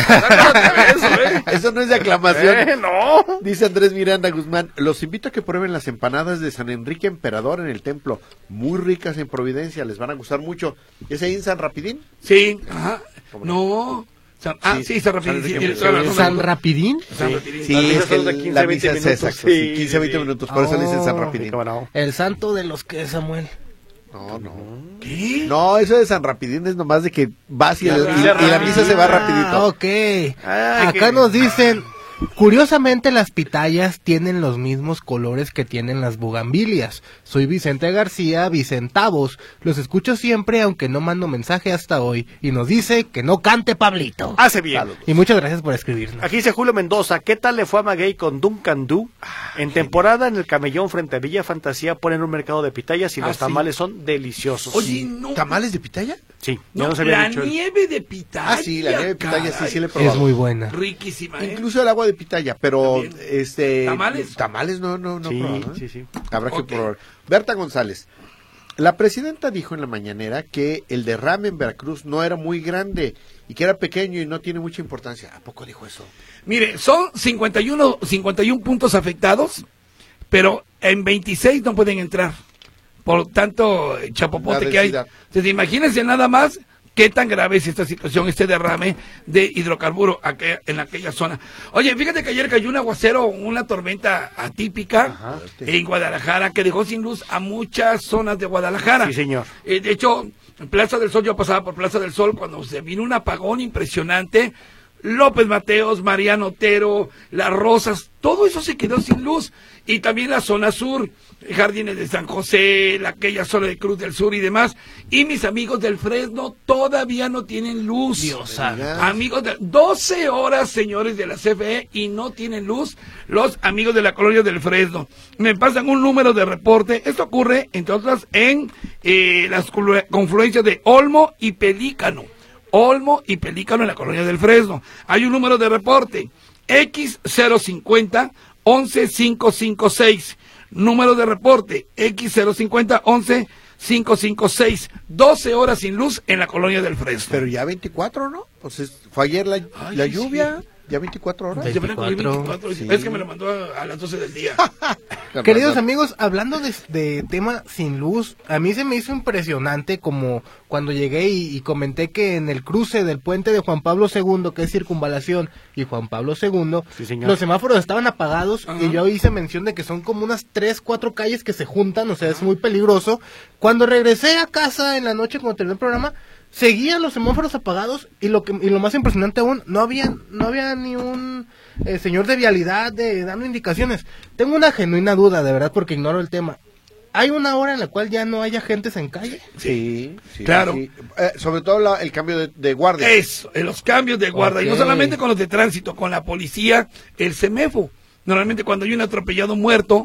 Eso, ¿eh? Eso no es de aclamación. Eh, no. Dice Andrés Miranda Guzmán, los invito a que prueben las empanadas de San Enrique Emperador en el templo. Muy ricas en Providencia, les van a gustar mucho. ¿Es ahí en San Rapidín? Sí, ajá. No. San- ah, Sí, sí, San Rapidín. San sí, Enrique tienes toda la razón, ¿San amigo. Rapidín? San Rapidín. Sí, Las misas es que son de quince, la veinte misa es minutos. exacto, sí, Sí, quince, veinte sí. minutos, por eso le dicen San Oh. Rapidín. Sí, cómo no. El santo de los que, Samuel. No, no. ¿Qué? No, eso de San Rapidín es nomás de que vas y, Ya, el- y- ya, y la misa se va Ah, rapidito. ok. Ay, Acá qué- nos dicen, curiosamente las pitayas tienen los mismos colores que tienen las bugambilias. Soy Vicente García, Vicentavos. Los escucho siempre, aunque no mando mensaje hasta hoy. Y nos dice que no cante Pablito. Hace bien. Salud. Y muchas gracias por escribirnos. Aquí dice Julio Mendoza, ¿qué tal le fue a Maguey con Duncan Du? En temporada en el Camellón frente a Villa Fantasía ponen un mercado de pitayas y Ah, los sí. tamales son deliciosos. Oye, no. ¿Tamales de pitaya? Sí, ya No, nos había la dicho él. nieve de pitaya. Ah, sí, la nieve de pitaya sí, caray. sí le he probado. Es muy buena. Riquísima, ¿eh? Incluso el agua de pitaya, pero También. este ¿Tamales? tamales no no no he Sí, probado, ¿eh? sí, sí. Habrá Ok. que probar. Berta González. La presidenta dijo en la mañanera que el derrame en Veracruz no era muy grande y que era pequeño y no tiene mucha importancia. ¿A poco dijo eso? Mire, son cincuenta y uno, cincuenta y uno puntos afectados, pero en veintiséis no pueden entrar. Por tanto, el chapopote La que hay. densidad. Entonces, imagínense nada más qué tan grave es esta situación, este derrame de hidrocarburo aquella- en aquella zona. Oye, fíjate que ayer cayó un aguacero, una tormenta atípica Ajá. en Guadalajara que dejó sin luz a muchas zonas de Guadalajara. Sí, señor. Eh, de hecho, en Plaza del Sol, yo pasaba por Plaza del Sol cuando se vino un apagón impresionante. López Mateos, Mariano Otero, Las Rosas, todo eso se quedó sin luz. Y también la zona sur, Jardines de San José, la, aquella zona de Cruz del Sur y demás. Y mis amigos del Fresno todavía no tienen luz. Dios santo. Amigos de doce horas, señores de la C F E, y no tienen luz los amigos de la colonia del Fresno. Me pasan un número de reporte. Esto ocurre, entre otras, en eh, las conflu- confluencias de Olmo y Pelícano. Olmo y Pelícano en la colonia del Fresno. Hay un número de reporte, X cero cincuenta once quinientos cincuenta y seis. Número de reporte, X cero cincuenta once quinientos cincuenta y seis. doce horas sin luz en la colonia del Fresno. Pero ya veinticuatro, ¿no? Pues es- fue ayer la, Ay, la sí, lluvia. ¿Ya veinticuatro horas? Ya van a cumplir veinticuatro. Sí. Es que me lo mandó a, a las doce del día. Queridos amigos, hablando de, de tema sin luz, a mí se me hizo impresionante como cuando llegué y, y comenté que en el cruce del puente de Juan Pablo segundo, que es Circunvalación, y Juan Pablo segundo, Sí, señor. los semáforos estaban apagados. Ajá. Y yo hice mención de que son como unas tres, cuatro calles que se juntan, o sea, es muy peligroso. Cuando regresé a casa en la noche cuando terminé el programa, seguían los semáforos apagados y lo que y lo más impresionante aún, no había no había ni un eh, señor de vialidad de dando indicaciones. Tengo una genuina duda, de verdad, porque ignoro el tema. ¿Hay una hora en la cual ya no haya agentes en calle? Sí, sí, Claro. sí. Eh, sobre todo la- el cambio de, de guardia. Eso, en los cambios de guarda. Y no Ok. solamente con los de tránsito, con la policía, el CEMEFO. Normalmente cuando hay un atropellado muerto,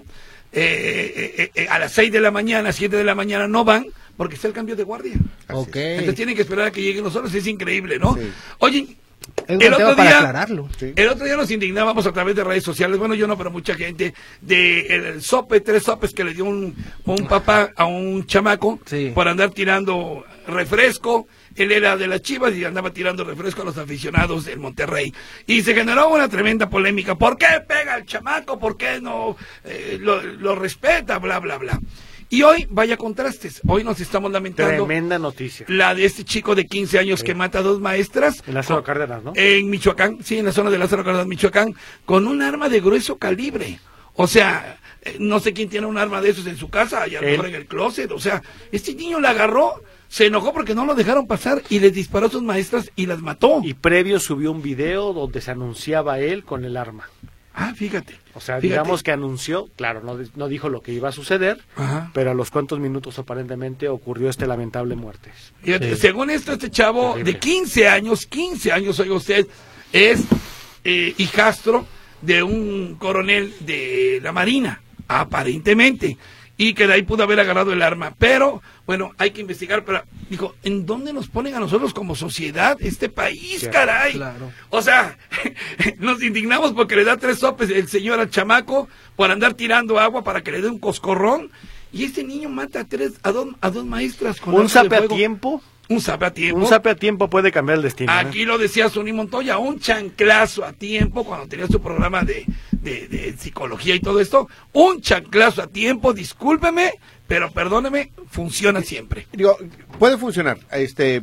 eh, eh, eh, a las seis de la mañana, siete de la mañana no van, porque está el cambio de guardia. Así Ok. Entonces tienen que esperar a que lleguen los horas, es increíble, ¿no? Sí. Oye, Es un el tema otro para día, aclararlo. Sí. el otro día nos indignábamos a través de redes sociales, bueno, yo no, pero mucha gente, de el sope, tres sopes que le dio un, un papá a un chamaco Sí. por andar tirando refresco. Él era de las Chivas y andaba tirando refresco a los aficionados del Monterrey. Y se generó una tremenda polémica. ¿Por qué pega al chamaco? ¿Por qué no eh, lo, lo respeta? Bla, bla, bla. Y hoy, vaya contrastes, hoy nos estamos lamentando Tremenda noticia. la de este chico de quince años que mata a dos maestras. En Lázaro Cárdenas, ¿no? En Michoacán, sí, en la zona de Lázaro Cárdenas, Michoacán, con un arma de grueso calibre. O sea, eh, no sé quién tiene un arma de esos en su casa, allá a lo Él. mejor en el closet. O sea, este niño la agarró, se enojó porque no lo dejaron pasar y les disparó a sus maestras y las mató. Y previo subió un video donde se anunciaba él con el arma. Ah, fíjate. O sea, fíjate. digamos que anunció, claro, no, di- no dijo lo que iba a suceder, Ajá. pero a los cuantos minutos aparentemente ocurrió este lamentable muerte. Fíjate, Sí. según esto, este chavo Terrible. de quince años, quince años, oiga usted, es eh, hijastro de un coronel de la Marina, aparentemente, y que de ahí pudo haber agarrado el arma. Pero, bueno, hay que investigar, pero, dijo, ¿en dónde nos ponen a nosotros como sociedad este país, Sí, caray? claro. O sea, nos indignamos porque le da tres sopes el señor al chamaco por andar tirando agua para que le dé un coscorrón. Y este niño mata a tres, a dos, a dos maestras con Un arma de zape a fuego. tiempo, Un zape a tiempo. un zape a tiempo puede cambiar el destino. ¿eh? Aquí lo decía Zuni Montoya, un chanclazo a tiempo cuando tenía su programa de, de, de psicología y todo esto. Un chanclazo a tiempo, discúlpeme, pero perdóneme, funciona siempre. Digo, puede funcionar, este,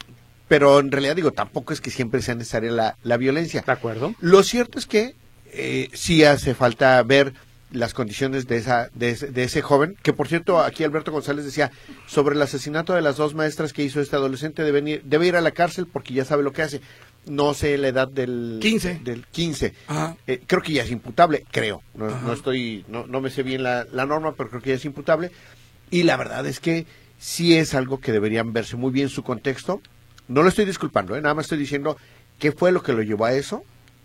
pero en realidad digo, tampoco es que siempre sea necesaria la, la violencia. ¿De acuerdo? Lo cierto es que eh, sí hace falta ver las condiciones de esa de ese, de ese joven, que por cierto aquí Alberto González decía sobre el asesinato de las dos maestras que hizo este adolescente, debe ir, debe ir a la cárcel porque ya sabe lo que hace. No sé la edad del quince. Del quince. Ajá. Eh, creo que ya es imputable, creo. No, Ajá. no estoy, no, no me sé bien la, la norma, pero creo que ya es imputable. Y la verdad es que sí es algo que deberían verse muy bien su contexto. No lo estoy disculpando, ¿eh? Nada más estoy diciendo qué fue lo que lo llevó a eso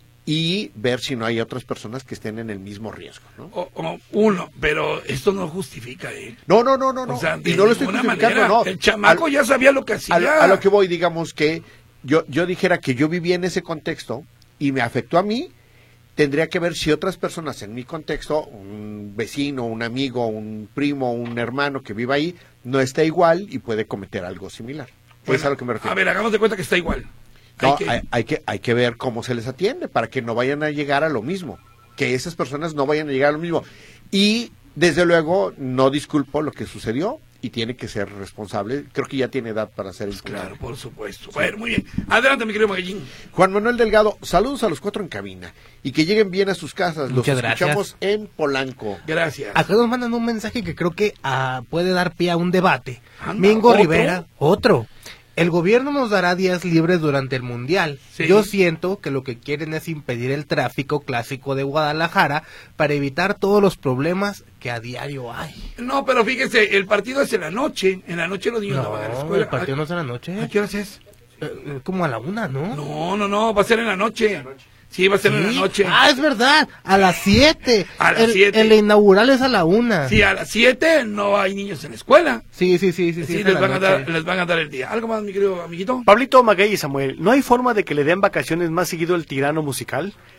y ver si no hay otras personas que estén en el mismo riesgo, ¿no? O, o uno, pero esto no justifica, ¿eh? No, no, no, no, no. O sea, de y no lo estoy ninguna justificando, manera. no. El chamaco Al- ya sabía lo que hacía. a, lo- a lo que voy, digamos que yo, yo dijera que yo vivía en ese contexto y me afectó a mí, tendría que ver si otras personas en mi contexto, un vecino, un amigo, un primo, un hermano que viva ahí, no está igual y puede cometer algo similar. Bueno, es a lo que me refiero. A ver, hagamos de cuenta que está igual. No, Hay que- hay, hay que, hay que ver cómo se les atiende para que no vayan a llegar a lo mismo, que esas personas no vayan a llegar a lo mismo. Y desde luego no disculpo lo que sucedió y tiene que ser responsable. Creo que ya tiene edad para ser imputado. Claro, por supuesto. Bueno, muy bien. Adelante, mi querido Magallín. Juan Manuel Delgado, saludos a los cuatro en cabina y que lleguen bien a sus casas. Los Muchas gracias. escuchamos en Polanco. Gracias. Acá nos mandan un mensaje que creo que ah, puede dar pie a un debate. Anda, Mingo ¿otro? Rivera, otro. El gobierno nos dará días libres durante el Mundial. Sí. Yo siento que lo que quieren es impedir el tráfico clásico de Guadalajara para evitar todos los problemas que a diario hay. No, pero fíjese, el partido es en la noche. En la noche los niños no, van a la No, escuela. el partido no es en la noche. ¿A qué horas es? Eh, eh, como a la una, ¿no? No, no, no, va a ser en la noche. Sí, va a ser en la ¿Sí? noche. Ah, es verdad, a las siete. A las el, siete. El inaugural es a la una. Sí, a las siete no hay niños en la escuela. Sí, sí, sí, sí. Sí, sí, es les, en la van a noche. dar, les van a dar el día. ¿Algo más, mi querido amiguito? Pablito Maguey y Samuel, ¿no hay forma de que le den vacaciones más seguido el tirano musical?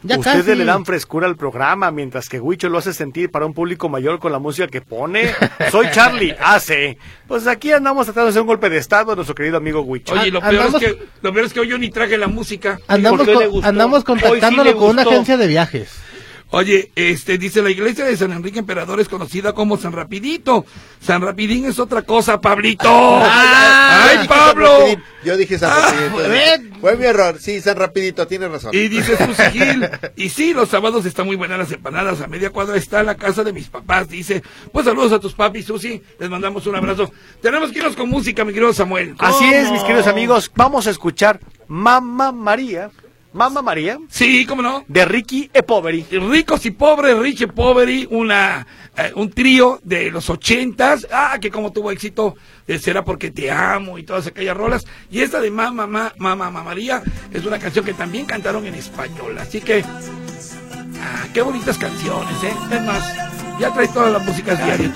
Ya Ustedes casi. le dan frescura al programa, mientras que Huicho lo hace sentir para un público mayor con la música que pone. Soy Charlie, hace. Pues aquí andamos tratando de hacer un golpe de estado a nuestro querido amigo Huicho. Oye, lo Ah, peor, andamos- es que, lo peor es que hoy yo ni traje la música. Andamos, ¿Por qué le con- gustó? andamos Hoy sí contactándolo le con una gustó. agencia de viajes. Oye, este, dice, la iglesia de San Enrique Emperador es conocida como San Rapidito. San Rapidín es otra cosa, Pablito. Ah, ¡Ay, dije Pablo! San Rapidín. Yo dije San Ah, Rapidito. ¿ven? Fue mi error. Sí, San Rapidito, tienes razón. Y dice Susi Gil, y sí, los sábados están muy buenas las empanadas, a media cuadra está la casa de mis papás, dice, pues saludos a tus papis, Susi, les mandamos un abrazo. Tenemos que irnos con música, mi querido Samuel. Así es, ¿Cómo? mis queridos amigos, vamos a escuchar Mamma María, Mamma María, Sí, cómo no. de Ricky e Poveri. Ricos y pobres, Richie Poveri, una, eh, un trío de los ochentas, ah, que como tuvo éxito, eh, será porque te amo y todas aquellas rolas, y esta de Mamá, Mamá, Mamá, Mamá María, es una canción que también cantaron en español, así que, ah, qué bonitas canciones, eh, es más, ya trae todas las músicas diarias.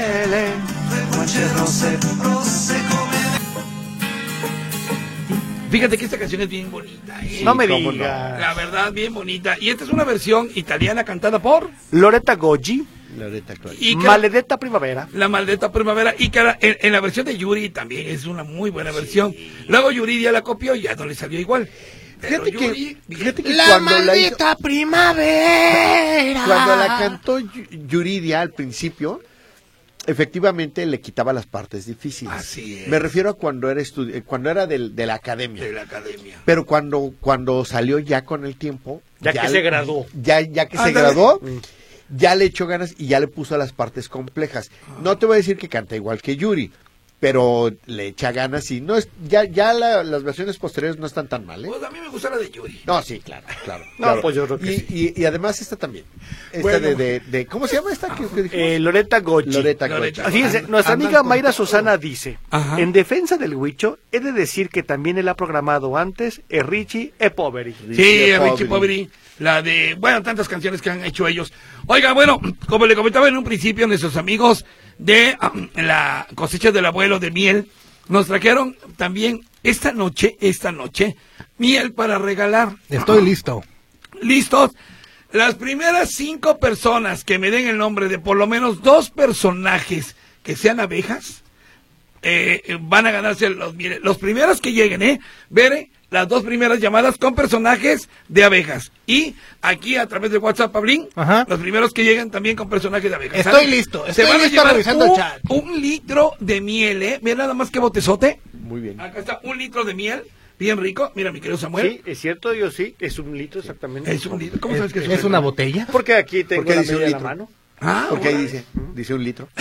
Fíjate que esta canción es bien bonita, eh. No me cómo digas. La verdad, bien bonita, y esta es una versión italiana cantada por, Loretta Goggi, Loretta Cloy. y que- Maledetta Primavera. La maldita primavera, y que era- en, en la versión de Yuri también es una muy buena versión. Luego Yuri ya la copió y ya no le salió igual. Pero Fíjate que, Yuri, fíjate que La cuando la hizo- maldita primavera. cuando la cantó Yu- Yuridia al principio, efectivamente le quitaba las partes difíciles. Así es. Me refiero a cuando era estu- eh, cuando era del- de la academia. de la academia. Pero cuando cuando salió ya con el tiempo, Ya que se graduó. Ya ya que se Ándale. graduó, ya le echó ganas y ya le puso las partes complejas. No te voy a decir que canta igual que Yuri, pero le echa ganas y no es ya ya la- las versiones posteriores no están tan mal, ¿eh? Pues a mí me gusta la de Yuri. No, sí, claro, claro. No, claro. pues yo creo que y, sí. y, y además esta también. Esta Bueno. de, de, de- ¿cómo se llama esta que, que dijimos? Eh, Loretta Goggi. Loretta Loretta. Goggi. Fíjense, Andan- nuestra andan amiga con Mayra todo. Susana dice, Ajá. en defensa del Huicho, he de decir que también él ha programado antes el Richie e Poveri. Sí, Richie Richie Poveri. Poveri, la de, bueno, tantas canciones que han hecho ellos. Oiga, bueno, como le comentaba en un principio, nuestros amigos de um, la cosecha del abuelo de miel, nos trajeron también esta noche, esta noche, miel para regalar. Estoy listo. ¿Listos? Las primeras cinco personas que me den el nombre de por lo menos dos personajes que sean abejas, eh, eh, van a ganarse los miles. Los primeros que lleguen, ¿eh? Veré las dos primeras llamadas con personajes de abejas. Y aquí a través de WhatsApp, Pablín, Ajá. los primeros que lleguen también con personajes de abejas. Estoy ¿sale? listo, Se estoy van a listo llevar revisando el un, chat. un litro de miel, ¿eh? Mira nada más que botezote. Muy bien. Acá está un litro de miel, bien rico. Mira, mi querido Samuel. Sí, es cierto, yo sí, es un litro exactamente. Es un litro. ¿Cómo ¿Es, sabes que es, es una botella? Porque aquí tengo ¿Por qué la dice un media en la litro? mano. Ah, Porque ahí órale. dice, dice un litro.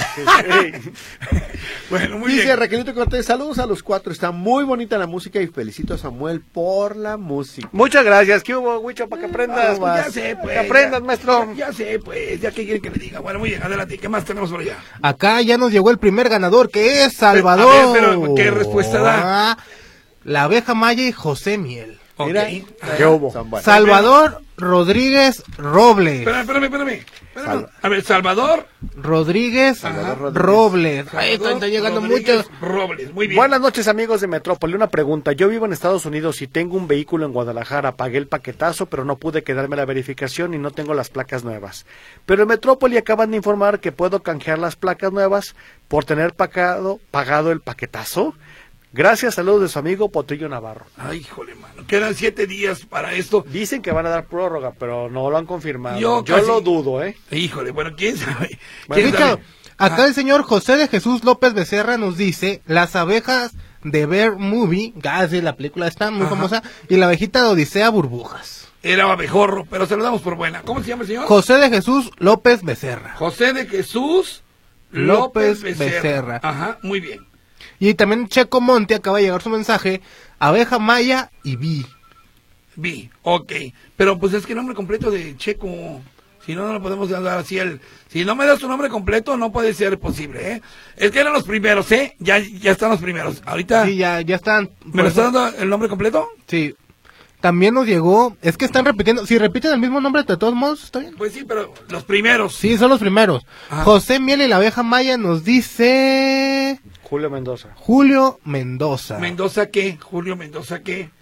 Bueno, muy Dice bien. Raquelito Cortés, saludos a los cuatro, está muy bonita la música y felicito a Samuel por la música. Muchas gracias. ¿Qué hubo, Huicho, para que aprendas? Ah, ya sé, pues. Que aprendas, ya- maestro. Ya, ya sé, pues. Ya que quieren que le diga. Bueno, muy bien, adelante. ¿Qué más tenemos por allá? Acá ya nos llegó el primer ganador, que es Salvador. A ver, pero, ¿qué respuesta da? Ah, La abeja Maya y José Miel. Ok. Mira, ¿Qué hubo? son buenos. Salvador Rodríguez Robles. Espérame, espérame, espérame. espérame. Sal- A ver, Salvador. Rodríguez Salvador Rodríguez. Robles. Ahí están, Salvador están llegando Rodríguez muchos. Robles, muy bien. Buenas noches, amigos de Metrópoli. Una pregunta. Yo vivo en Estados Unidos y tengo un vehículo en Guadalajara. Pagué el paquetazo, pero no pude quedarme la verificación y no tengo las placas nuevas. Pero en Metrópoli acaban de informar que puedo canjear las placas nuevas por tener pagado, pagado el paquetazo. Gracias, saludos de su amigo Potrillo Navarro. Ay, híjole, mano. Quedan siete días para esto. Dicen que van a dar prórroga, pero no lo han confirmado. Yo Yo, casi- lo dudo, ¿eh? Híjole, bueno, quién sabe. Bueno, ¿Quién Dicho, sabe? acá Ah, el señor José de Jesús López Becerra nos dice, las abejas de Bear Movie, ah, sí, la película está muy Ajá. famosa, y la abejita de Odisea Burbujas. Era abejorro, pero se lo damos por buena. ¿Cómo se llama el señor? José de Jesús López Becerra. José de Jesús López López Becerra. Becerra. Ajá, muy bien. Y también Checo Monte acaba de llegar su mensaje, abeja Maya y Vi. Vi, ok. Pero pues es que el nombre completo de Checo, si no, no lo podemos dar así. El, si no me das tu nombre completo, no puede ser posible, ¿eh? Es que eran los primeros, ¿eh? Ya, ya están los primeros. Ahorita, Sí, ya, ya están. ¿me lo está dando el nombre completo? Sí. También nos llegó, es que están repitiendo, si repiten el mismo nombre de todos modos, ¿está bien? Pues sí, pero los primeros. Sí, son los primeros. Ajá. José Miel y la abeja Maya nos dice Julio Mendoza. Julio Mendoza. ¿Mendoza qué? Julio Mendoza qué?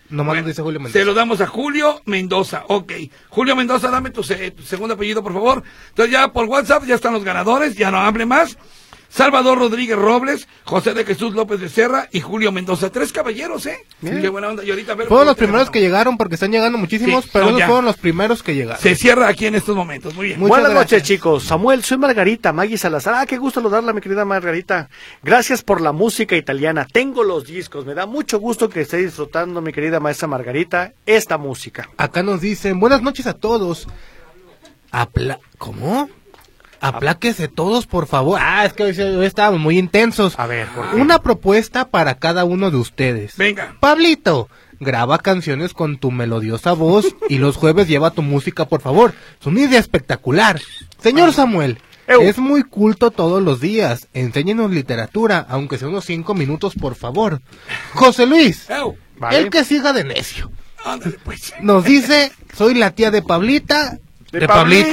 Nomás Bueno, nos dice Julio Mendoza. Se lo damos a Julio Mendoza. Ok. Julio Mendoza, dame tu, se- tu segundo apellido, por favor. Entonces ya por WhatsApp ya están los ganadores, ya no hable más. Salvador Rodríguez Robles, José de Jesús López de Serra y Julio Mendoza. Tres caballeros, ¿eh? Bien. Qué buena onda. Y ahorita a ver. Fueron por los primeros teléfono. que llegaron porque están llegando muchísimos, Sí, pero no, esos ya. fueron los primeros que llegaron. Se cierra aquí en estos momentos. Muy bien. Muchas Buenas gracias. noches, chicos. Samuel, soy Margarita, Maggie Salazar. Ah, qué gusto saludarla, mi querida Margarita. Gracias por la música italiana. Tengo los discos. Me da mucho gusto que esté disfrutando, mi querida maestra Margarita, esta música. Acá nos dicen, buenas noches a todos. Apla... ¿Cómo? Apláquese todos, por favor. Ah, es que hoy, hoy estábamos muy intensos. A ver, ¿por qué? Una propuesta para cada uno de ustedes. Venga. Pablito, graba canciones con tu melodiosa voz y los jueves lleva tu música, por favor. Es una idea espectacular. Señor Samuel, Eu. es muy culto todos los días. Enséñenos literatura, aunque sea unos cinco minutos, por favor. José Luis, Ew. Vale. el que siga de necio. Ándale, pues. Nos dice, soy la tía de Pablita. ¿De, Pablita?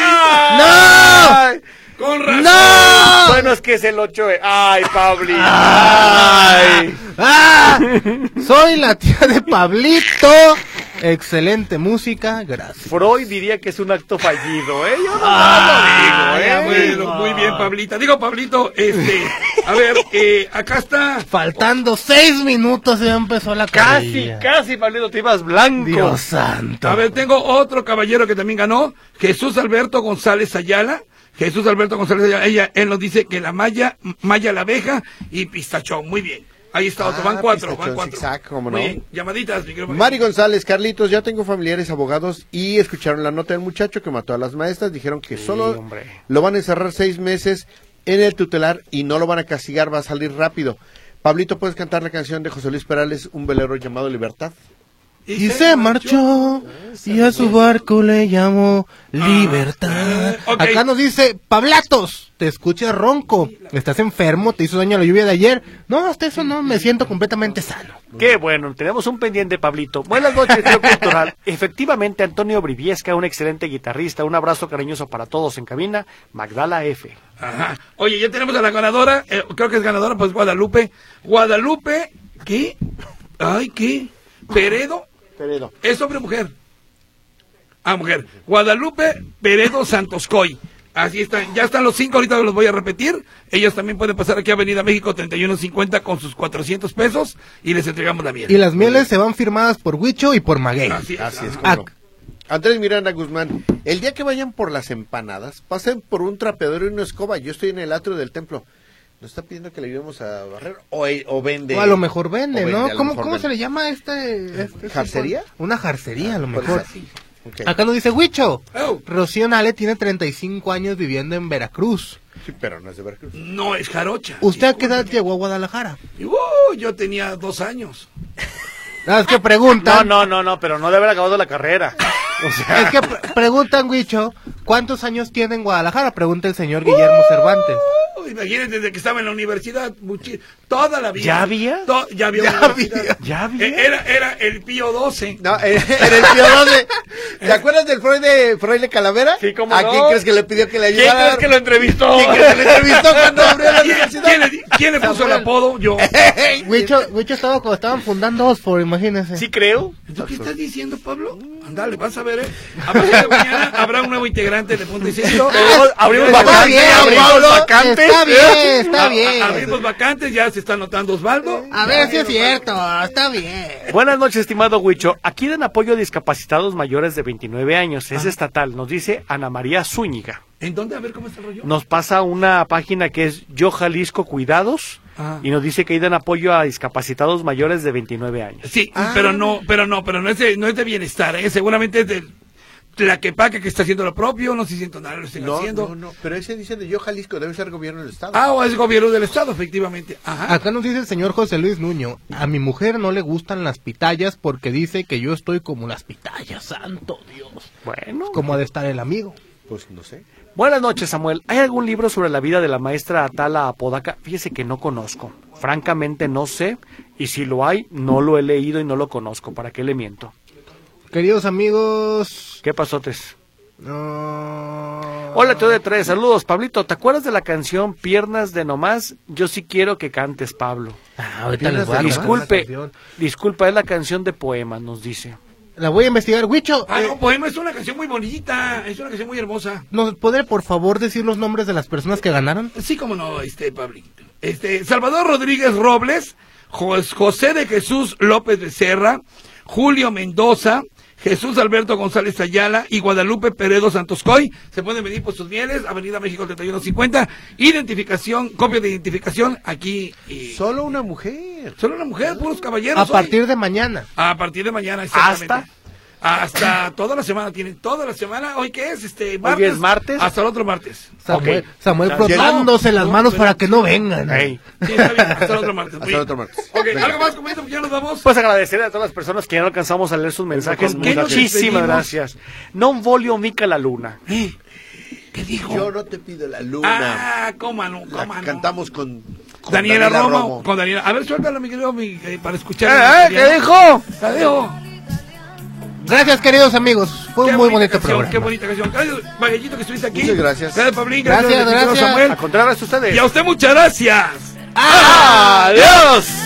¡No! ¡Ay! Con razón. ¡No! Bueno, es que es el ocho. de- ¡Ay, Pablita! ¡Ay! ¡Ah! Soy la tía de Pablito. Excelente música, gracias. Freud diría que es un acto fallido, ¿eh? Yo no, Ah, lo digo, Ya, ¿eh? bueno, muy bien, Pablita. Digo, Pablito, este, a ver, eh, acá está. Faltando seis minutos ya empezó la Casi, carrilla. casi, Pablito, te ibas blanco. Dios santo. A ver, tengo otro caballero que también ganó, Jesús Alberto González Ayala. Jesús Alberto González Ayala, ella, él nos dice que la malla, malla la abeja y pistachón. Muy bien. Ahí está otro, Ah, van cuatro, van pistachón, cuatro. zigzag, cómo Muy no. bien, llamaditas, mi querido Mari González, Carlitos, ya tengo familiares abogados y escucharon la nota del muchacho que mató a las maestras. Dijeron que Sí, solo hombre. lo van a encerrar seis meses en el tutelar y no lo van a castigar, va a salir rápido. Pablito, ¿puedes cantar la canción de José Luis Perales, Un velero llamado Libertad? Y se marchó y a su barco le llamó Libertad. ok. Acá nos dice, Pablatos, te escuchas ronco. ¿Estás enfermo? ¿Te hizo daño la lluvia de ayer? No, hasta eso no, me siento completamente sano. Qué bueno, tenemos un pendiente, Pablito. Buenas noches, tío Cultural. Efectivamente, Antonio Briviesca, un excelente guitarrista. Un abrazo cariñoso para todos en cabina. Magdala F. Ajá. Oye, ya tenemos a la ganadora, eh, creo que es ganadora, pues Guadalupe. Guadalupe, ¿qué? Ay, ¿qué? Peredo. Peredo. ¿Es hombre o mujer? Ah, mujer. Guadalupe Peredo Santoscoy. Así están, ya están los cinco, ahorita los voy a repetir. Ellos también pueden pasar aquí a Avenida México treinta y uno cincuenta con sus cuatrocientos pesos y les entregamos la miel. Y las mieles se van firmadas por Huicho y por Maguey. Así es. Así es, Ajá. cómo no. Andrés Miranda Guzmán, el día que vayan por las empanadas, pasen por un trapeador y una escoba. Yo estoy en el atrio del templo. ¿Nos está pidiendo que le ayudemos a barrer? ¿O, o vende? O a lo mejor vende, o ¿no? a lo ¿Cómo, mejor cómo vende. se le llama este? este ¿Jarcería? Una jarcería, a lo Puede mejor. ser. Ok. Acá nos dice Huicho. Oh. Rocío Nale tiene treinta y cinco años viviendo en Veracruz. Sí, pero no es de Veracruz. No es jarocha. ¿Usted a qué edad llegó a Guadalajara? Uh, yo tenía dos años. No, es que No, preguntan. no, no, no, pero no debe haber acabado la carrera. O sea, Es que pre- preguntan, Huicho, ¿cuántos años tiene en Guadalajara? Pregunta el señor Guillermo Cervantes. Uh, imagínate, desde que estaba en la universidad, muchi- toda la vida. ¿Ya había? To- ya había. Ya universidad. había. ¿Ya había? Eh, Era, era el Pío doce. No, eh, era el tío doce. ¿Te acuerdas del Freud de, Freud de Calavera? Sí, cómo ¿A no. quién crees que le pidió que le ¿quién ayudara? crees que lo entrevistó? ¿Quién crees que le entrevistó cuando abrió la ¿Quién, universidad? quién le, quién le puso el apodo? Yo. Huicho, Huicho estaba cuando estaban fundando Oxford, imagínense. Sí creo. ¿Tú qué estás diciendo, Pablo? Ándale, vas a ver, ¿eh? A partir de mañana habrá un nuevo integrante de Punto y Seguido. Pero abrimos Está vacantes, bien, abrimos Pablo, vacantes. está bien, está A- a- bien. Abrimos vacantes, ya se está anotando Osvaldo. A ver si es cierto, está bien. Buenas noches, estimado Huicho. Aquí dan apoyo a discapacitados mayores de veintinueve años. Es estatal, nos dice Ana María Zúñiga. ¿En dónde? A ver cómo está el rollo. Nos pasa una página que es Yo Jalisco Cuidados Ah. y nos dice que ahí dan apoyo a discapacitados mayores de veintinueve años. Sí, pero no, pero no, pero no es de, no es de bienestar, ¿eh? Seguramente es de la que paga que está haciendo lo propio, no sé si siento nada lo estén No, haciendo. no, no, pero ese dice de Yo Jalisco, debe ser gobierno del estado. Ah, o es gobierno del estado, efectivamente. Ajá. Acá nos dice el señor José Luis Nuño, a mi mujer no le gustan las pitayas porque dice que yo estoy como las pitayas, santo Dios. Bueno. Como ha de estar el amigo. Pues no sé. Buenas noches, Samuel. ¿Hay algún libro sobre la vida de la maestra Atala Apodaca? Fíjese que no conozco. Francamente no sé. Y si lo hay, no lo he leído y no lo conozco. ¿Para qué le miento? Queridos amigos, ¿Qué pasó, Tess? No. Hola, Teo de Tres, saludos. Pablito, ¿te acuerdas de la canción Piernas de Nomás? Yo sí quiero que cantes, Pablo. Ah, ahorita les voy a Disculpe, cantar la canción. disculpa, es la canción de poemas, nos dice. La voy a investigar. Huicho, Ah, eh, no, poema es una canción muy bonita, es una canción muy hermosa. ¿nos podré por favor decir los nombres de las personas que ganaron? Sí, como no, este, Pablito. Este, Salvador Rodríguez Robles, Jos- José de Jesús López Becerra, Julio Mendoza, Jesús Alberto González Ayala y Guadalupe Peredo Santoscoy. Se pueden venir por sus mieles, Avenida México treinta y uno cincuenta. Identificación, copia de identificación aquí. Y... Solo una mujer. Solo una mujer, puros caballeros. A hoy. partir de mañana. A partir de mañana, exactamente. ¿Hasta? Hasta toda la semana, tienen toda la semana. ¿Hoy qué es? Este, martes. es martes. Hasta el otro martes. Samuel, Ok. Samuel Ya, frotándose no, las no, manos pero- para que no vengan. Hey. Sí, está bien, hasta el otro martes. Hasta Muy el bien. otro martes. Ok, Venga. ¿algo más, comento? Ya nos vamos. Pues agradecer a todas las personas que ya no alcanzamos a leer sus mensajes. ¿Con qué nos Muchísimas despedimos? gracias. Non volio mica la luna. Eh, ¿Qué dijo? Yo no te pido la luna. Ah, cómo no, La cómo no. cantamos con, con Daniela, Romo, con Daniela. A ver, suéltalo, mi querido, mi, eh, para escuchar. Eh, eh, ¿Qué dijo? La dejo. Gracias, queridos amigos. Fue Qué un muy bonita bonito canción, programa. Qué bonita canción. Gracias, Vaguellito, que estuviste aquí. Muchas gracias. Gracias, Pablín. Gracias, mi querido gracias. Samuel. A contrario a ustedes. Y a usted, muchas gracias. ¡Adiós!